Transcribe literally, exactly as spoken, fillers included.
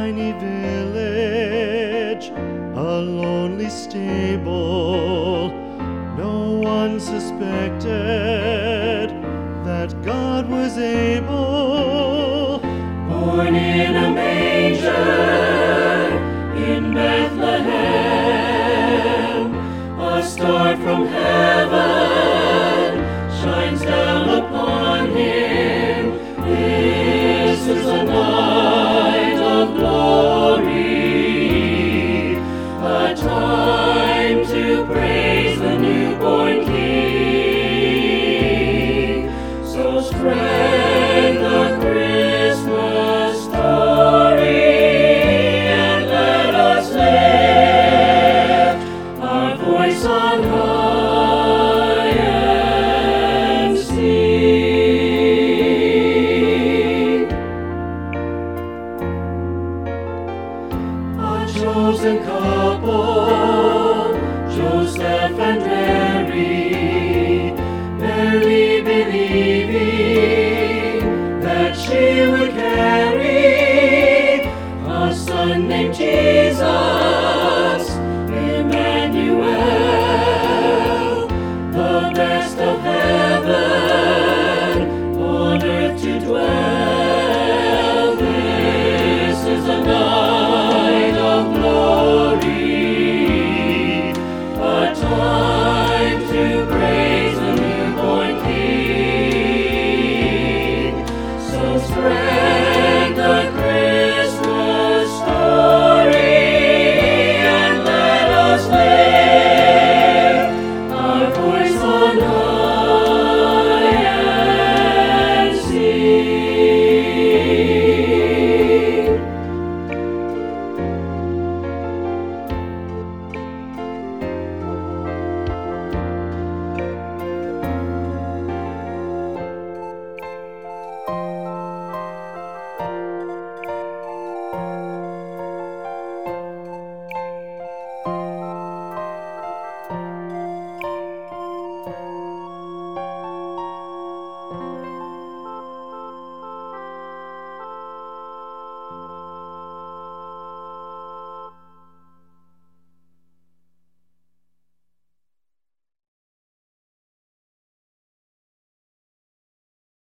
tiny village, a lonely stable. No one suspected that God was able. Born in a manger in Bethlehem, a star from heaven shines down upon him. This is a night of glory, a time to praise the newborn King. So spread the Christmas story and let us lift our voice on high and sing. A chosen couple, Joseph and Mary,